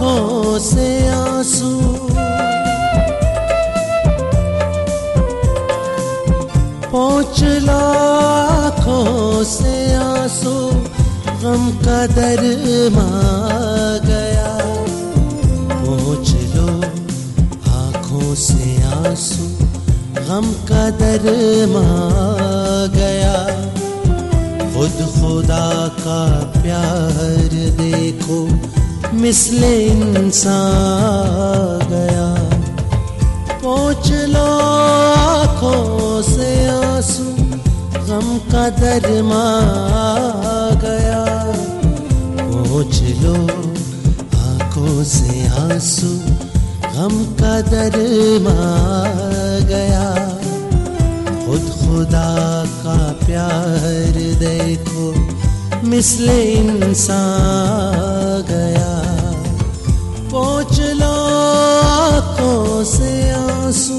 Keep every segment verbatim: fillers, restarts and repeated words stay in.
आँखों से आंसू, पोंछ लो आँखों से आंसू, गम का दरमा गया। पोंछ लो आँखों से आंसू, गम का दरमा गया। खुद खुदा का प्यार देखो मिसले इंसान गया। पोंछ लो आँखों से आंसू, गम का दरमा गया। पोंछ लो आँखों से आंसू, गम का दरमा गया। खुद खुदा का प्यार देखो मिसले इंसान गया। पोंछ लो आँखों से आंसू।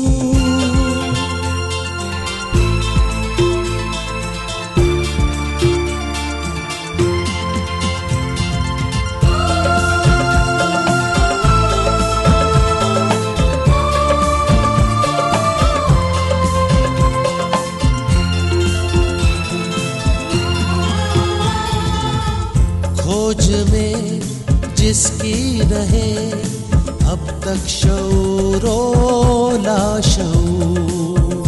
खोज में जिसकी रहे अब तक शऊरो लाशऊर,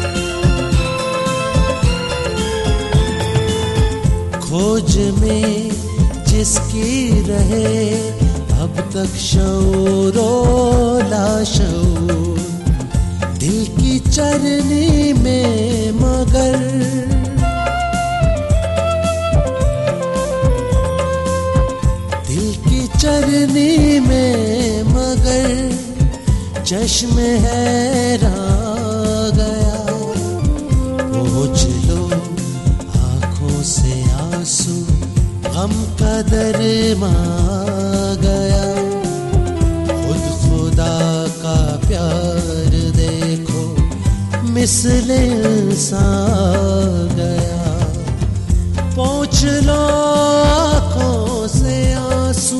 खोज में जिसकी रहे अब तक शऊरो लाशऊर। दिल की चरनी में मगर चरनी में मगर चश्म हैरान गया। पोंछ लो आँखों से आंसू, गम का दरमा गया। खुद खुदा का प्यार देखो मिसले इंसान गया। पोंछ लो आँखों से आंसू।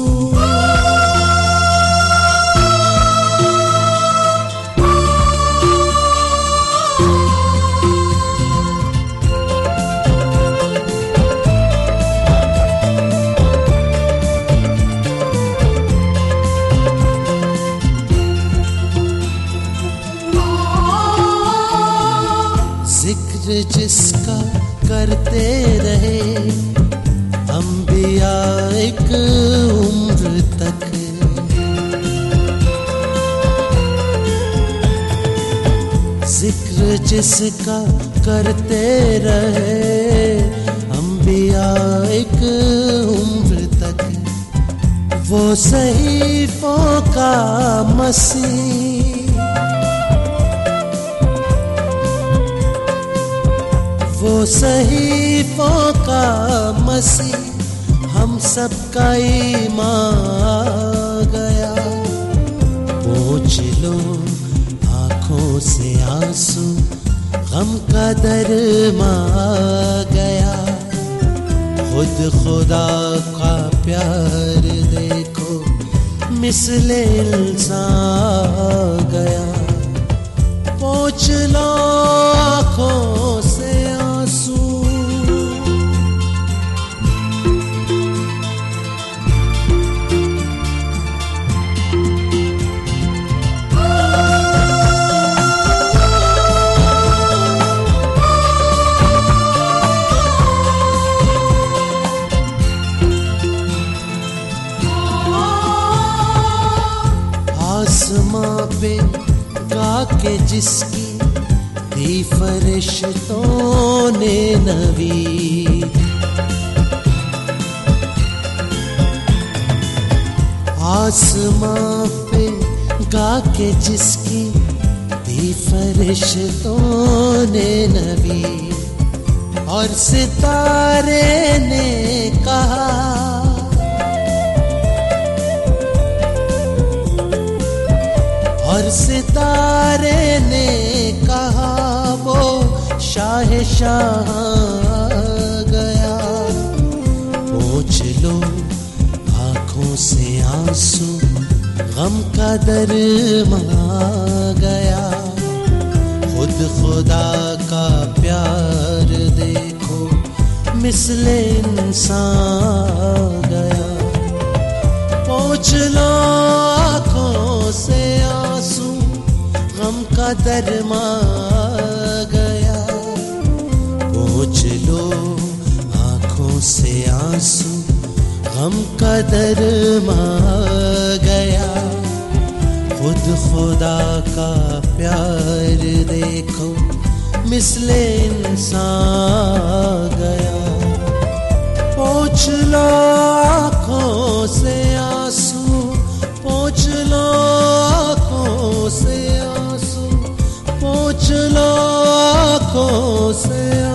जिक्र जिसका करते रहे अंबिया एक उम्र तक, जिक्र जिसका करते रहे अंबिया एक उम्र तक। वो सहीफों का मसीह, वो सहीफों का मसीह हम सब का ईमान गया। पोंछ लो आँखों से आंसू, गम का दरमा गया। खुद खुदा का प्यार देखो मिसले इंसान गया। पोंछ लो आँखों से आंसू। आसमां पे गा के जिसकी दी फरिश्तों ने नवी, आसमां पे गा के जिसकी दी फरिश्तों ने नवी। और सितारे ने कहा, और सितारे ने कहा वो शाह गया। पोंछ लो आँखों से आंसू, का दरमा गया। खुद खुदा का प्यार देखो मिसले इंसान गया। पोंछ लो आँखों से आंसू गम का दरमा गया। पोंछ लो आँखों से आंसू गम का दरमा गया। खुद खुदा का प्यार देखो मिसले इंसान गया। पोंछ लो आँखों से आंसू, पोंछ लो आँखों से आंसू, पोंछ लो आँखों से